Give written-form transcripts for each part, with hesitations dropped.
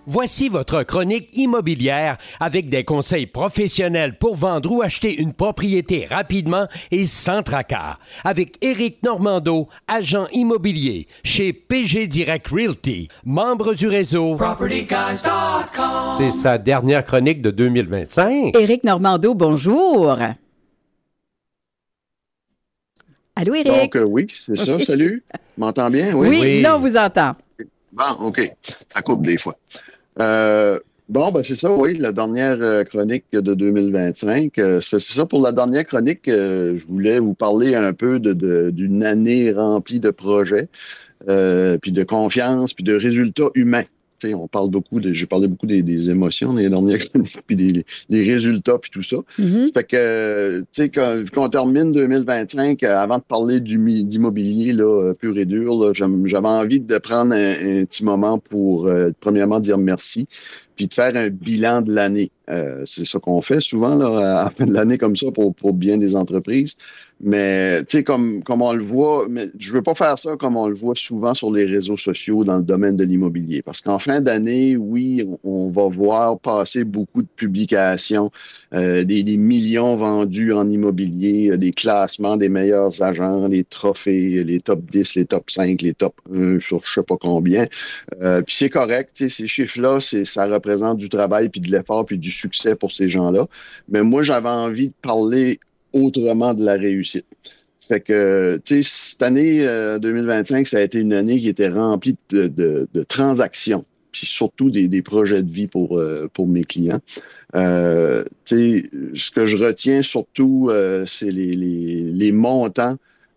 Voici votre chronique immobilière avec des conseils professionnels pour vendre ou acheter une propriété rapidement et sans tracas. Avec Éric Normando, agent immobilier chez PG Direct Realty, membre du réseau PropertyGuys.com. C'est sa dernière chronique de 2025. Éric Normando, bonjour. Allô, Éric? Donc, oui, c'est ça. Salut. M'entends bien? Oui. Oui, là, on vous entend. Bon, OK. Ça coupe des fois. C'est ça, oui, la dernière chronique de 2025. C'est ça, pour la dernière chronique, je voulais vous parler un peu d'une année remplie de projets, puis de confiance, puis de résultats humains. T'sais, j'ai parlé beaucoup des émotions dans les dernières chroniques, puis des résultats, puis tout ça. Mm-hmm. Fait que, vu qu'on termine 2025, avant de parler d'immobilier là, pur et dur, là, j'avais envie de prendre un petit moment pour, premièrement, dire merci, puis de faire un bilan de l'année. C'est ça qu'on fait souvent là, à la fin de l'année comme ça pour bien des entreprises. Mais tu sais, comme on le voit, mais je veux pas faire ça comme on le voit souvent sur les réseaux sociaux dans le domaine de l'immobilier. Parce qu'en fin d'année, oui, on va voir passer beaucoup de publications, des millions vendus en immobilier, des classements des meilleurs agents, les trophées, les top 10, les top 5, les top 1 sur je sais pas combien. Puis c'est correct, tu sais, ces chiffres-là, ça représente du travail, puis de l'effort, puis du succès pour ces gens-là. Mais moi, j'avais envie de parler autrement de la réussite. Fait que, tu sais, cette année 2025, ça a été une année qui était remplie de transactions, puis surtout des projets de vie pour mes clients. Tu sais, ce que je retiens surtout, c'est les montants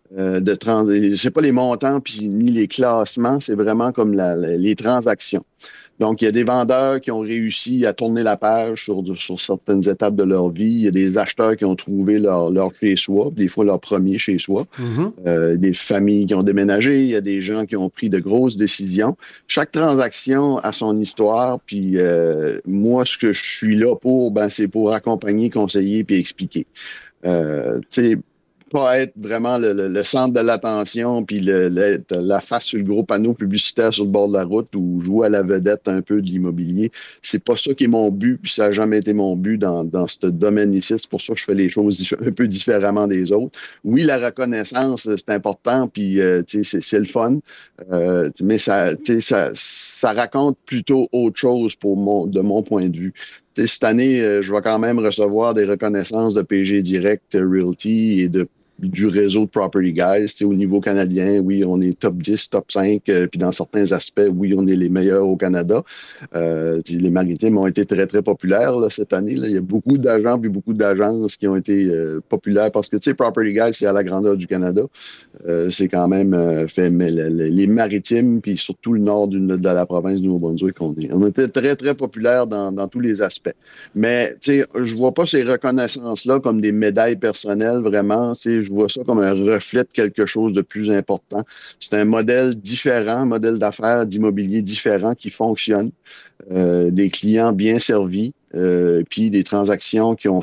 c'est pas les montants puis ni les classements, c'est vraiment comme les transactions. Donc, il y a des vendeurs qui ont réussi à tourner la page sur certaines étapes de leur vie. Il y a des acheteurs qui ont trouvé leur chez-soi, des fois leur premier chez-soi. Mm-hmm. Des familles qui ont déménagé. Il y a des gens qui ont pris de grosses décisions. Chaque transaction a son histoire. Puis moi, ce que je suis là pour, c'est pour accompagner, conseiller puis expliquer. Tu sais, pas être vraiment le centre de l'attention puis la face sur le gros panneau publicitaire sur le bord de la route ou jouer à la vedette un peu de l'immobilier. C'est pas ça qui est mon but, puis ça n'a jamais été mon but dans ce domaine ici. C'est pour ça que je fais les choses un peu différemment des autres. Oui, la reconnaissance, c'est important, puis c'est le fun, mais ça raconte plutôt autre chose de mon point de vue. Cette année, je vais quand même recevoir des reconnaissances de PG Direct Realty et du réseau de Property Guys. Au niveau canadien, oui, on est top 10, top 5, puis dans certains aspects, oui, on est les meilleurs au Canada. Les maritimes ont été très, très populaires là, cette année. Là. Il y a beaucoup d'agents puis beaucoup d'agences qui ont été populaires parce que, Property Guys, c'est à la grandeur du Canada. C'est quand même fait, mais les maritimes, puis surtout le nord de la province du Nouveau-Brunswick, on était très, très populaires dans tous les aspects. Mais, je vois pas ces reconnaissances-là comme des médailles personnelles, vraiment. Je vois ça comme un reflet de quelque chose de plus important. C'est un modèle différent, modèle d'affaires, d'immobilier différent qui fonctionne. Des clients bien servis, puis des transactions qui ont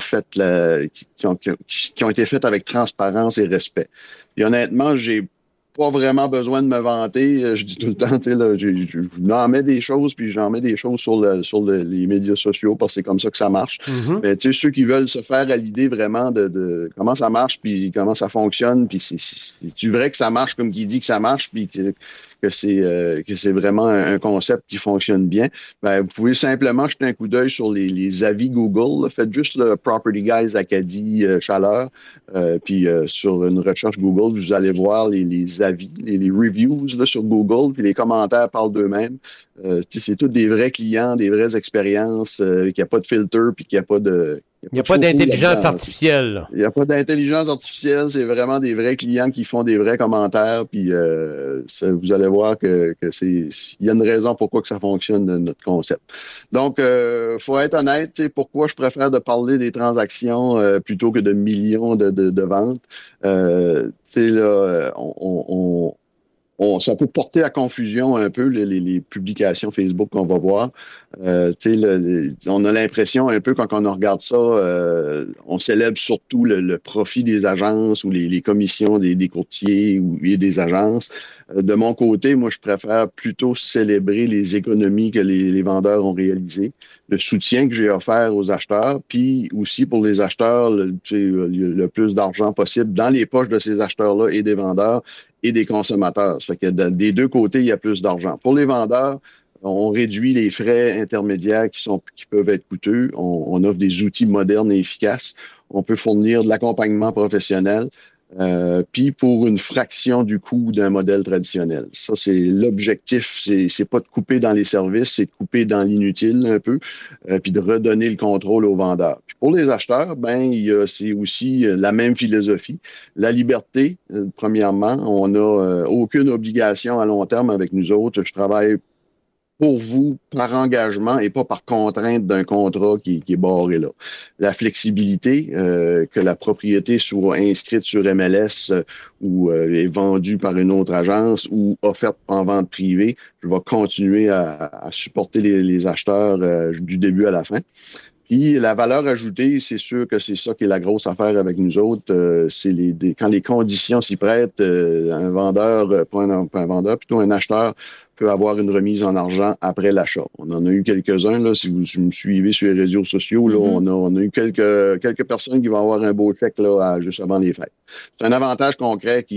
été faites avec transparence et respect. Et honnêtement, j'ai pas vraiment besoin de me vanter. Je dis tout le temps, j'en mets des choses, puis j'en mets des choses sur les médias sociaux, parce que c'est comme ça que ça marche. Mm-hmm. Mais ceux qui veulent se faire à l'idée vraiment de comment ça marche, puis comment ça fonctionne, puis c'est vrai que ça marche comme qui dit que ça marche, puis que c'est vraiment un concept qui fonctionne bien, vous pouvez simplement jeter un coup d'œil sur les avis Google. Là. Faites juste le Property Guys Acadie Chaleur, puis sur une recherche Google, vous allez voir les avis, les reviews là, sur Google, puis les commentaires parlent d'eux-mêmes. C'est tous des vrais clients, des vraies expériences, qu'il n'y a pas de filter, puis qu'il n'y a pas de... Il n'y a pas d'intelligence artificielle. Il n'y a pas d'intelligence artificielle, c'est vraiment des vrais clients qui font des vrais commentaires, puis vous allez voir il y a une raison pourquoi que ça fonctionne, notre concept. Donc, faut être honnête, pourquoi je préfère de parler des transactions plutôt que de millions de ventes. Ça peut porter à confusion un peu les publications Facebook qu'on va voir. On a l'impression un peu quand on regarde ça, on célèbre surtout le profit des agences ou les commissions des courtiers et des agences. De mon côté, moi, je préfère plutôt célébrer les économies que les vendeurs ont réalisées, le soutien que j'ai offert aux acheteurs, puis aussi pour les acheteurs, le plus d'argent possible dans les poches de ces acheteurs-là et des vendeurs et des consommateurs. Ça fait que des deux côtés, il y a plus d'argent. Pour les vendeurs, on réduit les frais intermédiaires qui peuvent être coûteux. On offre des outils modernes et efficaces. On peut fournir de l'accompagnement professionnel. Puis pour une fraction du coût d'un modèle traditionnel. Ça, c'est l'objectif. C'est pas de couper dans les services, c'est de couper dans l'inutile un peu, puis de redonner le contrôle aux vendeurs. Puis pour les acheteurs, c'est aussi la même philosophie. La liberté, premièrement, on n'a aucune obligation à long terme avec nous autres. Je travaille pour vous par engagement et pas par contrainte d'un contrat qui est barré là. La flexibilité, que la propriété soit inscrite sur MLS ou est vendue par une autre agence ou offerte en vente privée, je vais continuer à supporter les acheteurs du début à la fin. Puis la valeur ajoutée, c'est sûr que c'est ça qui est la grosse affaire avec nous autres. C'est quand les conditions s'y prêtent, un vendeur, pas un vendeur, plutôt un acheteur peut avoir une remise en argent après l'achat. On en a eu quelques-uns, là, si vous me suivez sur les réseaux sociaux, là, on a eu quelques personnes qui vont avoir un beau chèque là, juste avant les fêtes. C'est un avantage concret qui